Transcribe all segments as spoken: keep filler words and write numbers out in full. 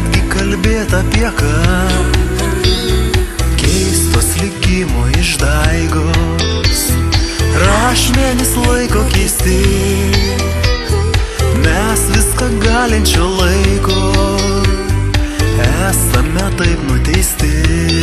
netgi kalbėt apie ką. Keistos likimo išdaigos, rašmenys laiko keisti, mes viską galinčio laiko esame taip nuteisti.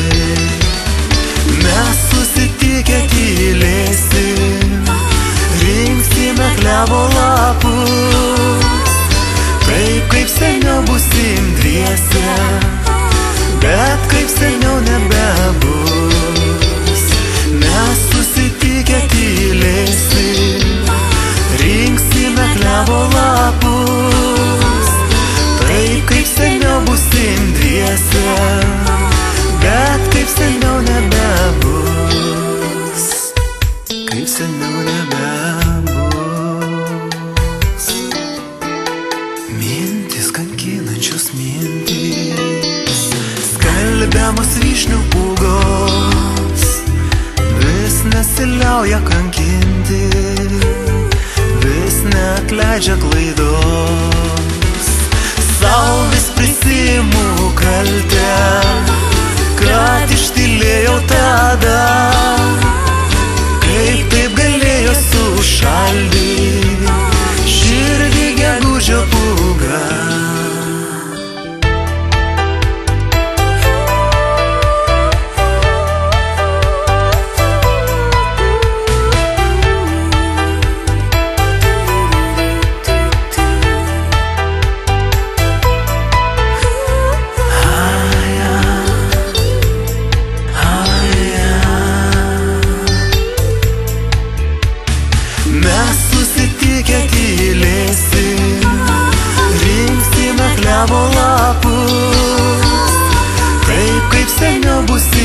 Mes susitikę tylėsim, rinksime klevo lapus, taip kaip seniau būsim dviese, bet kaip seniau nebebus. Mes susitikę tylėsim, rinksime klevo lapus, taip kaip seniau būsim dviese, bet kaip seniau nebebus, kaip seniau nebebus. Mintis kankinančios mintys, skalbiamos vyšnių pūgos, vis nesiliauja kankinti, vis neatleidžia klaidos. Sau vis prisiimu kaltę, kad ištylėjau tada, kaip taip galėjo sušaldyti širdį gegužio pūga. Mes susitikę tylėsim, rinksime klevo lapus, taip kaip seniau bus